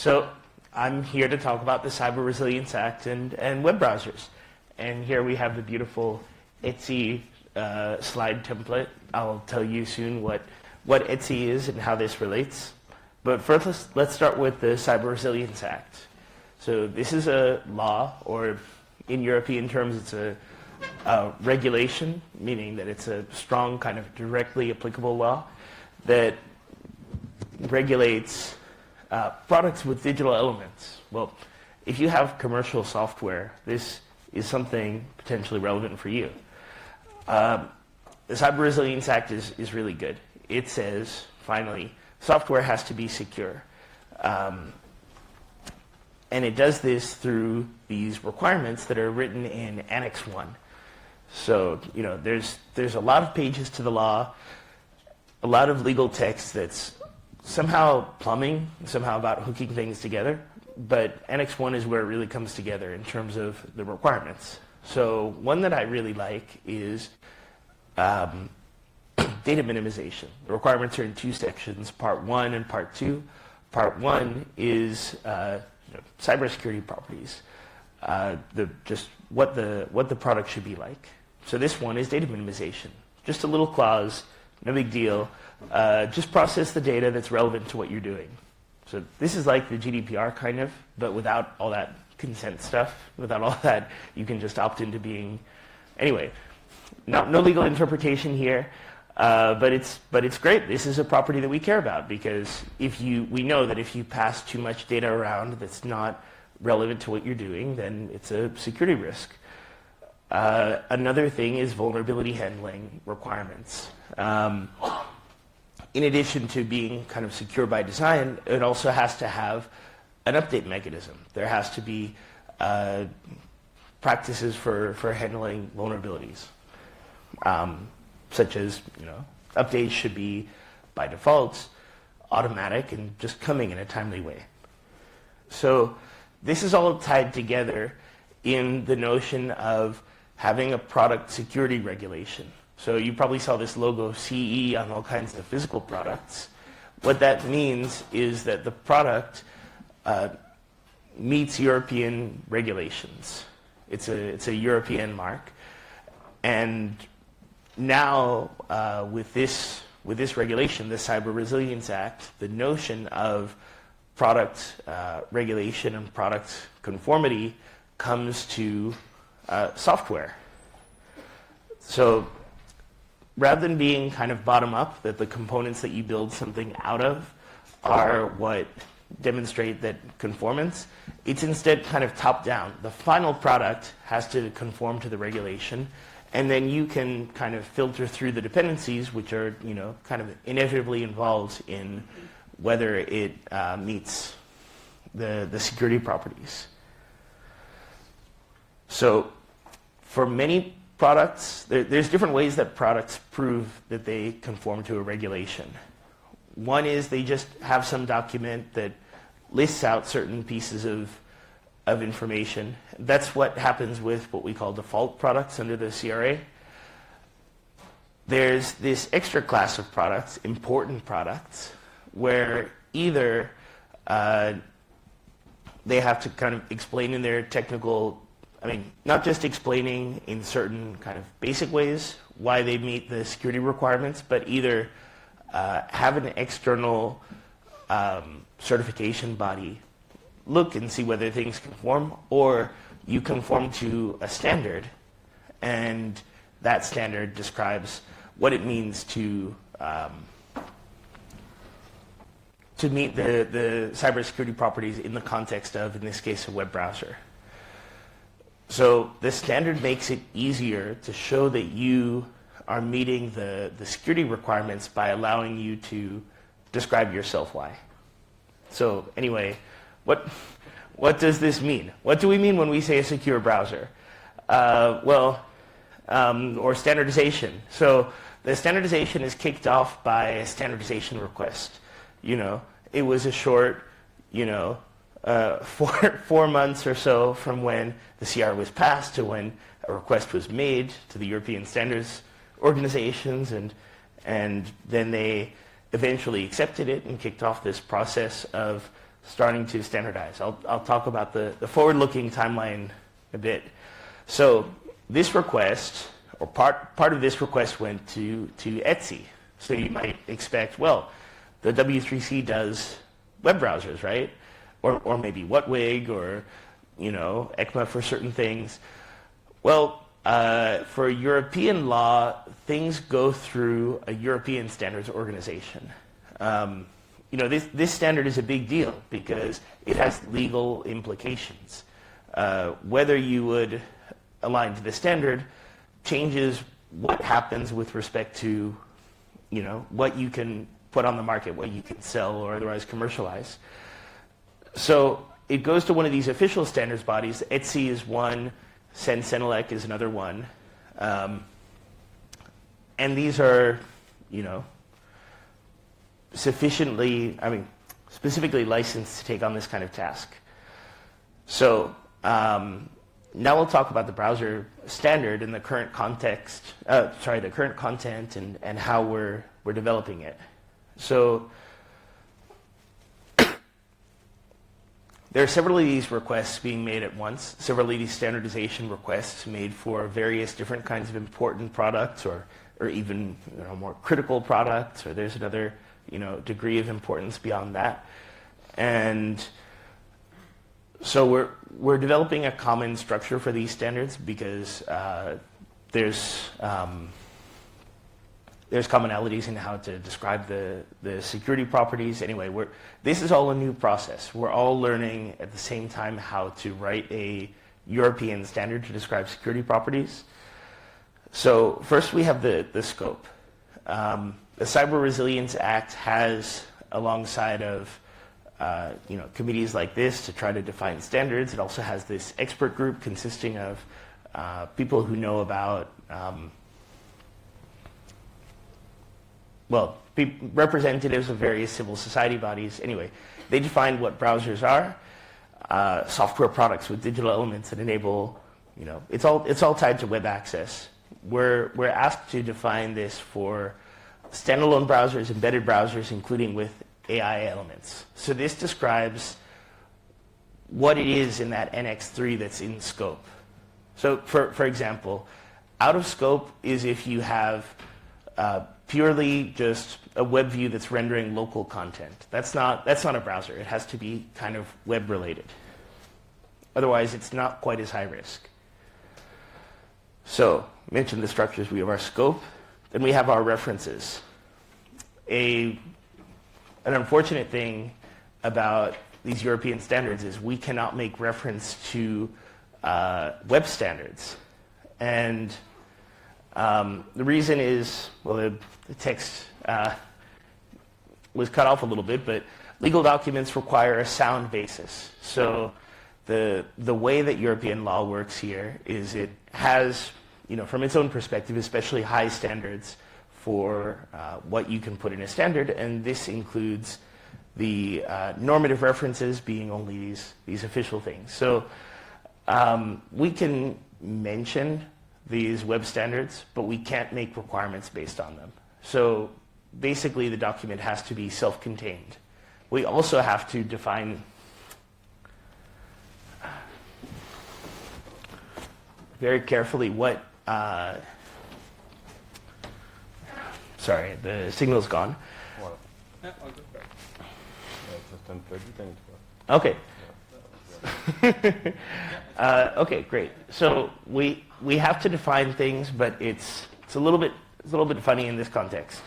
So I'm here to talk about the Cyber Resilience Act and web browsers. And here we have the beautiful Etsy slide template. I'll tell you soon what Etsy is and how this relates. But first, let's start with the Cyber Resilience Act. So this is a law, or in European terms, it's a regulation, meaning that it's a strong kind of directly applicable law that regulates products with digital elements. Well, if you have commercial software, this is something potentially relevant for you. The Cyber Resilience Act is really good. It says, finally, software has to be secure. And it does this through these requirements that are written in Annex 1. So, you know, there's a lot of pages to the law, a lot of legal text that's somehow plumbing, somehow about hooking things together, but Annex 1 is where it really comes together in terms of the requirements. So one that I really like is data minimization. The requirements are in two sections, Part 1 and Part 2. Part 1 is cybersecurity properties, just what the product should be like. So this one is data minimization. Just a little clause, no big deal. Just process the data that's relevant to what you're doing. So this is like the GDPR kind of, but without all that consent stuff, without all that, you can just opt into being, anyway, no legal interpretation here, but it's great. This is a property that we care about because we know that if you pass too much data around that's not relevant to what you're doing, then it's a security risk. Another thing is vulnerability handling requirements. In addition to being kind of secure by design, it also has to have an update mechanism. There has to be practices for handling vulnerabilities, such as updates should be by default automatic and just coming in a timely way. So this is all tied together in the notion of having a product security regulation. So you probably saw this logo CE on all kinds of physical products. What that means is that the product meets European regulations. It's a European mark. And now with this regulation, the Cyber Resilience Act, the notion of product regulation and product conformity comes to software. So rather than being kind of bottom up, that the components that you build something out of are what demonstrate that conformance, it's instead kind of top down. The final product has to conform to the regulation, and then you can kind of filter through the dependencies, which are kind of inevitably involved in whether it meets the security properties. So for many products, there's different ways that products prove that they conform to a regulation. One is they just have some document that lists out certain pieces of information. That's what happens with what we call default products under the CRA. There's this extra class of products, important products, where either they have to kind of explain in their technical, not just explaining in certain kind of basic ways why they meet the security requirements, but either have an external certification body look and see whether things conform, or you conform to a standard, and that standard describes what it means to meet the cybersecurity properties in the context of, in this case, a web browser. So the standard makes it easier to show that you are meeting the security requirements by allowing you to describe yourself why. So anyway, what does this mean? What do we mean when we say a secure browser? Or standardization. So the standardization is kicked off by a standardization request. It was a short, 4 months or so from when the CR was passed to when a request was made to the European standards organizations, and then they eventually accepted it and kicked off this process of starting to standardize. I'll talk about the forward-looking timeline a bit. So this request, or part of this request went to Etsy. So you might expect, well, the W3C does web browsers, right? Or maybe WhatWig, or ECMA for certain things. Well, for European law, things go through a European standards organization. This standard is a big deal because it has legal implications. Whether you would align to the standard changes what happens with respect to, what you can put on the market, what you can sell or otherwise commercialize. So it goes to one of these official standards bodies. Etsy is one, Senelec is another one. And these are, specifically licensed to take on this kind of task. So now we'll talk about the browser standard and the current context, the current content and how we're developing it. So there are several of these requests being made at once, several of these standardization requests made for various different kinds of important products or even more critical products, or there's another degree of importance beyond that. And so we're developing a common structure for these standards because there's commonalities in how to describe the security properties. Anyway, this is all a new process. We're all learning at the same time how to write a European standard to describe security properties. So first we have the scope. The Cyber Resilience Act has, alongside of committees like this to try to define standards, it also has this expert group consisting of people who know about representatives of various civil society bodies. Anyway, they define what browsers are, software products with digital elements that enable, it's all tied to web access. We're asked to define this for standalone browsers, embedded browsers, including with AI elements. So this describes what it is in that NX3 that's in scope. So for example, out of scope is if you have purely just a web view that's rendering local content. That's not a browser. It has to be kind of web related. Otherwise, it's not quite as high risk. So, mentioned the structures. We have our scope, then we have our references. An unfortunate thing about these European standards is we cannot make reference to web standards. And the reason is, the text was cut off a little bit, but legal documents require a sound basis. So the way that European law works here is it has, from its own perspective, especially high standards for what you can put in a standard, and this includes the normative references being only these official things. So we can mention these web standards, but we can't make requirements based on them. So basically the document has to be self-contained. We also have to define very carefully what sorry, the signal's gone. Okay. Okay, great. So we have to define things, but it's a little bit funny in this context.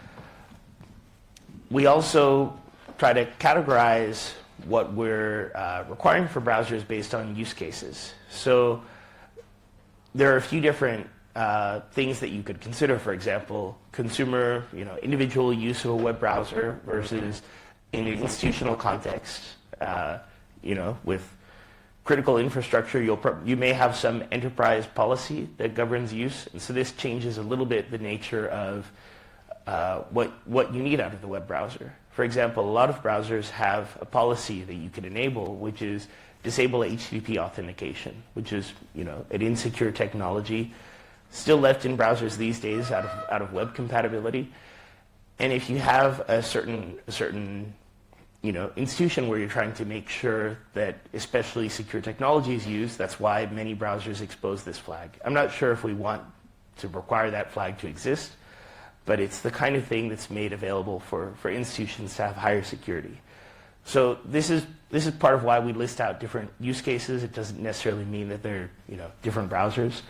We also try to categorize what we're requiring for browsers based on use cases. So there are a few different things that you could consider. For example, consumer, individual use of a web browser versus in an institutional context. With critical infrastructure, you may have some enterprise policy that governs use, and so this changes a little bit the nature of what you need out of the web browser. For example, a lot of browsers have a policy that you can enable, which is disable HTTP authentication, which is an insecure technology still left in browsers these days out of web compatibility. And if you have a certain institution where you're trying to make sure that especially secure technology is used. That's why many browsers expose this flag. I'm not sure if we want to require that flag to exist, but it's the kind of thing that's made available for institutions to have higher security. So this is part of why we list out different use cases. It doesn't necessarily mean that they're different browsers.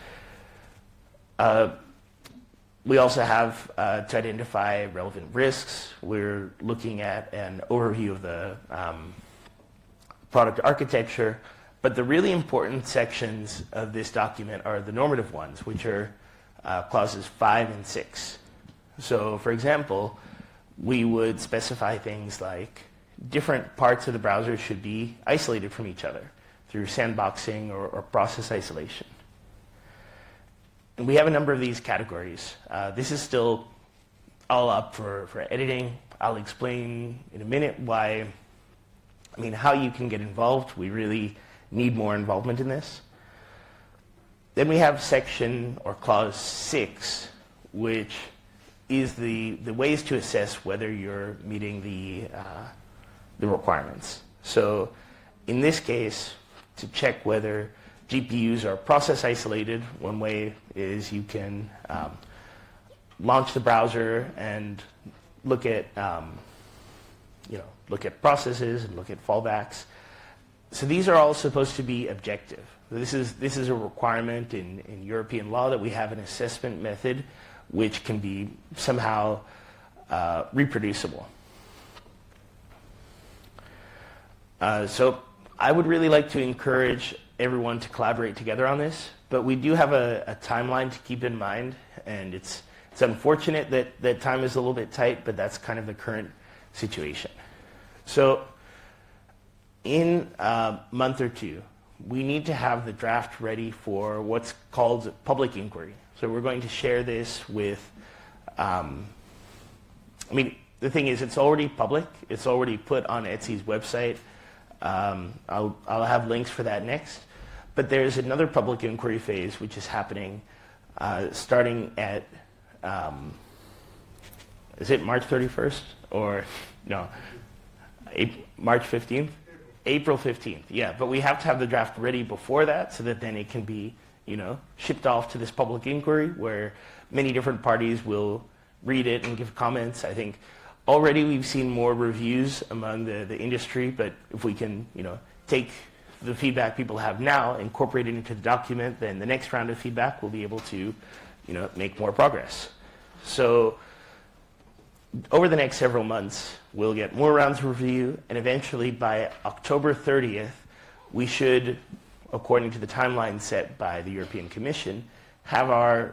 We also have to identify relevant risks. We're looking at an overview of the product architecture, but the really important sections of this document are the normative ones, which are clauses 5 and 6. So, for example, we would specify things like different parts of the browser should be isolated from each other through sandboxing or process isolation. And we have a number of these categories. This is still all up for editing. I'll explain in a minute how you can get involved. We really need more involvement in this. Then we have section or clause 6, which is the ways to assess whether you're meeting the requirements. So in this case, to check whether GPUs are process isolated, one way is you can launch the browser and look at processes and look at fallbacks. So these are all supposed to be objective. This is a requirement in European law that we have an assessment method which can be somehow reproducible. So I would really like to encourage everyone to collaborate together on this, but we do have a timeline to keep in mind, and it's unfortunate that time is a little bit tight, but that's kind of the current situation. So in a month or two, we need to have the draft ready for what's called public inquiry. So we're going to share this with, the thing is, it's already public. It's already put on Etsy's website. I'll have links for that next. But there's another public inquiry phase which is happening starting at, is it March 31st? Or, no, March 15th? April 15th, yeah. But we have to have the draft ready before that so that then it can be, shipped off to this public inquiry where many different parties will read it and give comments. I think already we've seen more reviews among the industry, but if we can, take the feedback people have now, incorporate it into the document, then the next round of feedback will be able to, make more progress. So over the next several months, we'll get more rounds of review, and eventually by October 30th, we should, according to the timeline set by the European Commission, have our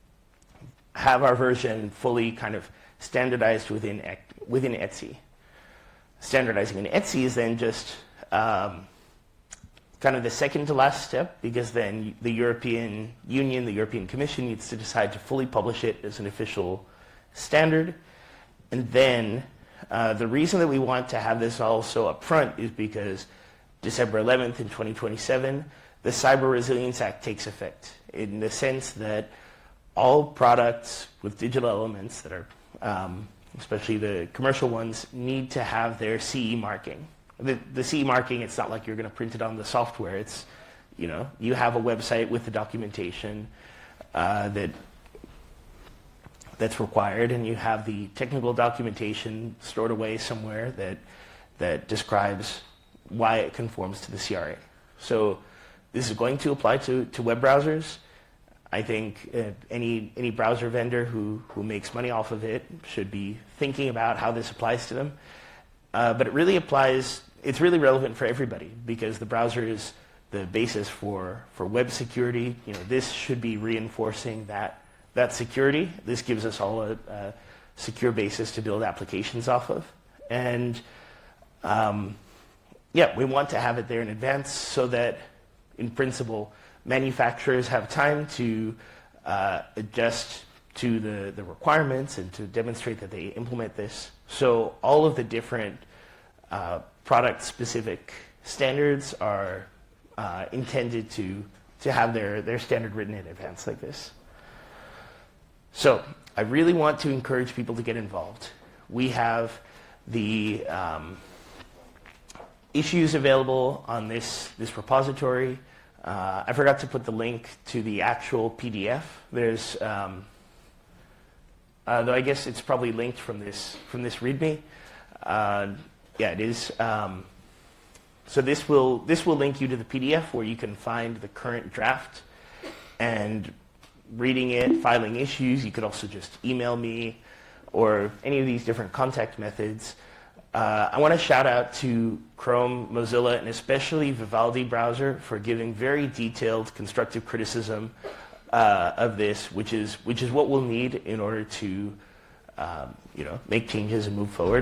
version fully kind of standardized within Etsy. Standardizing in Etsy is then just kind of the second to last step, because then the European Union, the European Commission, needs to decide to fully publish it as an official standard. And then the reason that we want to have this all so upfront is because December 11th in 2027, the Cyber Resilience Act takes effect, in the sense that all products with digital elements that are, especially the commercial ones, need to have their CE marking. The CE marking, it's not like you're going to print it on the software. It's, you have a website with the documentation that's required, and you have the technical documentation stored away somewhere that describes why it conforms to the CRA. So this is going to apply to web browsers. I think any browser vendor who makes money off of it should be thinking about how this applies to them. But it really applies, it's really relevant for everybody, because the browser is the basis for web security. This should be reinforcing that security. This gives us all a secure basis to build applications off of. And we want to have it there in advance so that, in principle, manufacturers have time to adjust to the requirements and to demonstrate that they implement this. So all of the different product-specific standards are intended to have their standard written in advance like this. So I really want to encourage people to get involved. We have the issues available on this repository. I forgot to put the link to the actual PDF. There's, though I guess it's probably linked from this README. Yeah, it is. So this will link you to the PDF where you can find the current draft and reading it, filing issues. You could also just email me or any of these different contact methods. I want to shout out to Chrome, Mozilla, and especially Vivaldi browser for giving very detailed constructive criticism of this, which is what we'll need in order to make changes and move forward.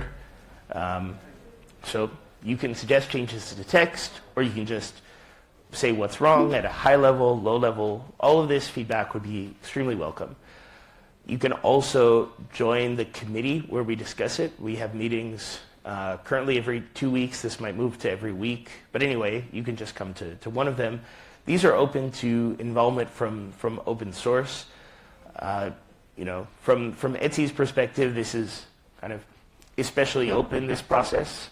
So you can suggest changes to the text, or you can just say what's wrong at a high level, low level. All of this feedback would be extremely welcome. You can also join the committee where we discuss it. We have meetings currently every 2 weeks. This might move to every week. But anyway, you can just come to one of them. These are open to involvement from open source. From Etsy's perspective, this is kind of especially open, this process.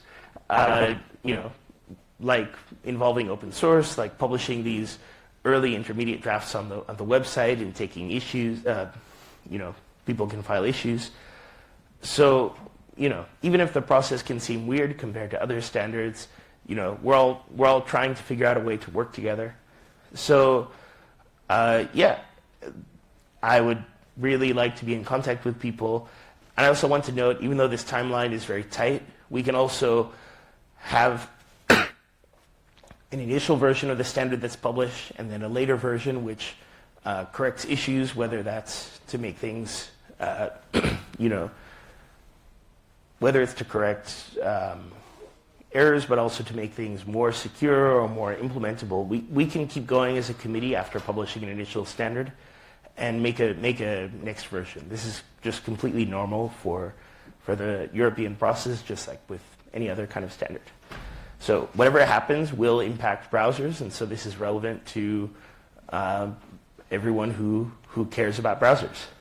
Like involving open source, like publishing these early intermediate drafts on the website and taking issues. People can file issues. So, even if the process can seem weird compared to other standards, we're all trying to figure out a way to work together. So, I would really like to be in contact with people. And I also want to note, even though this timeline is very tight, we can also have an initial version of the standard that's published and then a later version which corrects issues, whether that's to make things, whether it's to correct errors, but also to make things more secure or more implementable. We can keep going as a committee after publishing an initial standard and make a next version. This is just completely normal for the European process, just like with any other kind of standard. So whatever happens will impact browsers, and so this is relevant to everyone who cares about browsers.